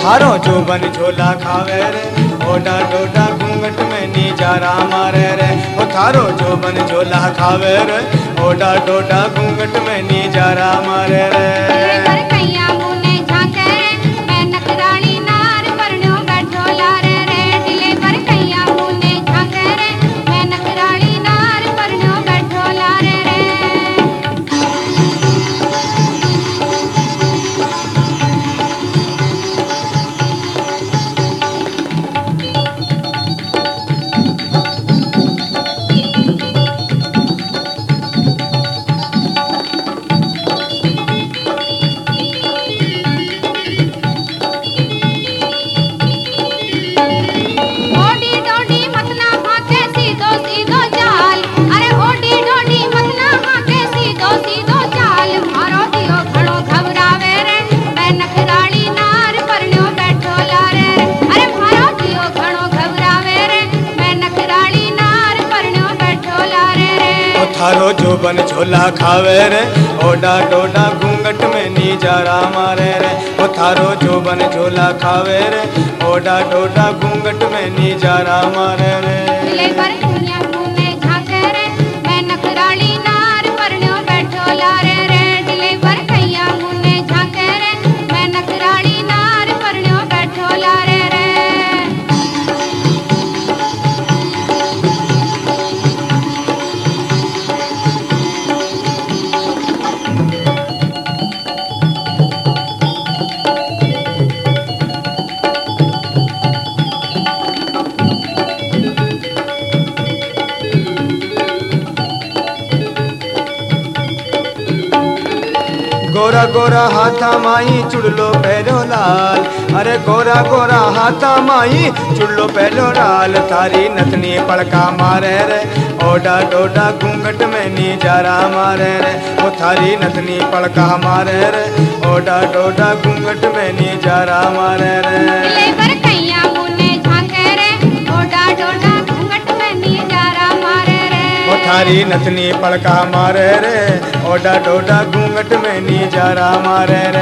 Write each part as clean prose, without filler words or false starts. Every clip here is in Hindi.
थारो जोबन झोला खावे रे, ओडा डोडा घूंघट में नीजारा मारे रे। ओ थारो जोबन झोला खावे रे, ओडा डोडा घूंघट में नीजारा मारे रे। थारो जोबन झोला खावे रे, ओडा डोडा घूंघट में नीजारा मारे रे। ओ थारो जोबन झोला खावे रे, ओडा डोडा घूंघट में नीजारा मारे रे। गोरा गोरा हाथा माई चुड़लो पहलो लाल, अरे गोरा गोरा हाथा माई चुड़लो पहलो लाल। थारी नथनी पड़का मारे रे, ओडा डोडा घूंघट में नीजारा मारे रे। ओ थारी नथनी पड़का मारे रे, ओडा डोडा घूंघट में नीजारा मारे रे। थारी नथनी पड़का मारे रे, ओडा डोडा घूंघट में नीजारा मारे रे।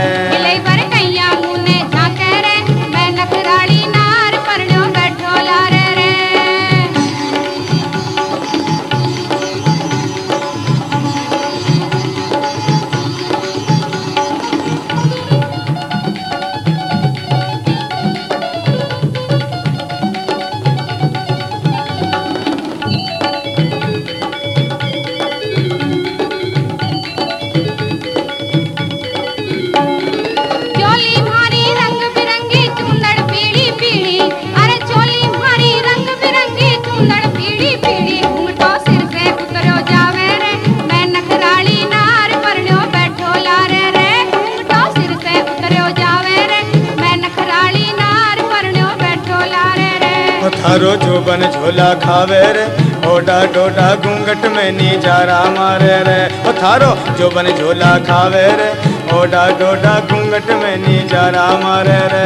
थारो जोबन झोला खावे रे, ओडा डोडा घूंघट में नीजारा मारे रे। ओ थारो जोबन झोला खावे रे, ओडा डोडा घूंघट में नीजारा मारे रे।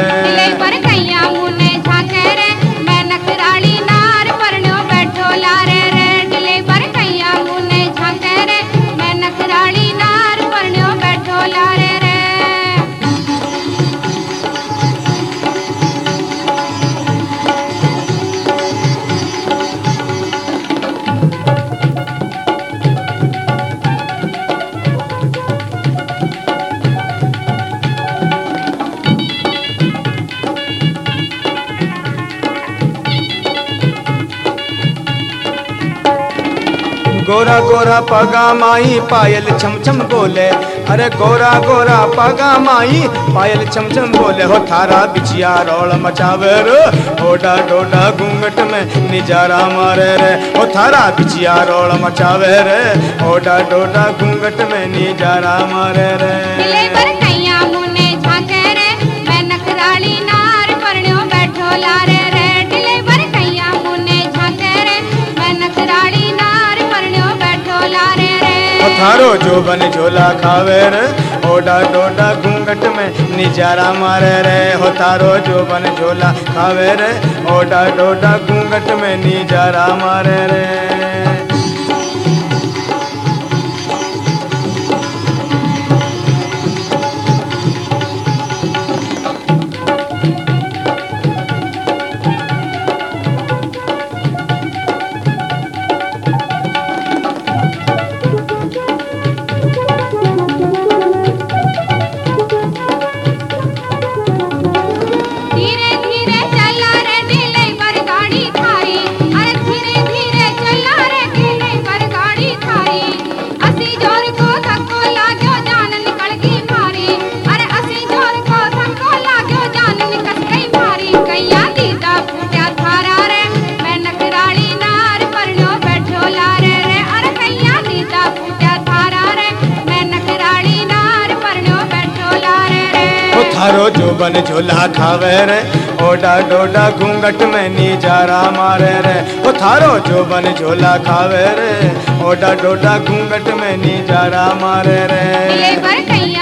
गोरा गोरा पगा माई पायल छम छम बोले, अरे गोरा गोरा पगा माई पायल छम छम बोले। हो थारा बिछिया रोल मचावे रे, ओडा डोडा घूंघट में निजारा मारे रे। हो थारा बिछिया रोल मचावे रे, ओडा डोडा घूंघट में निजारा मारे रे। थारो जोबन झोला खावे रे, ओडा डोडा घूंघट में निजारा मारे रे। हो थारो जोबन झोला खावे रे, ओडा डोडा घूंघट में निजारा मारे रे। थारो जोबन झोला खावे रे, ओडा डोडा घूंघट में नीजारा मारे रे। ओ थारो जोबन झोला खावे रे, ओडा डोडा घूंघट में नीजारा मारे रे। ले बर कैया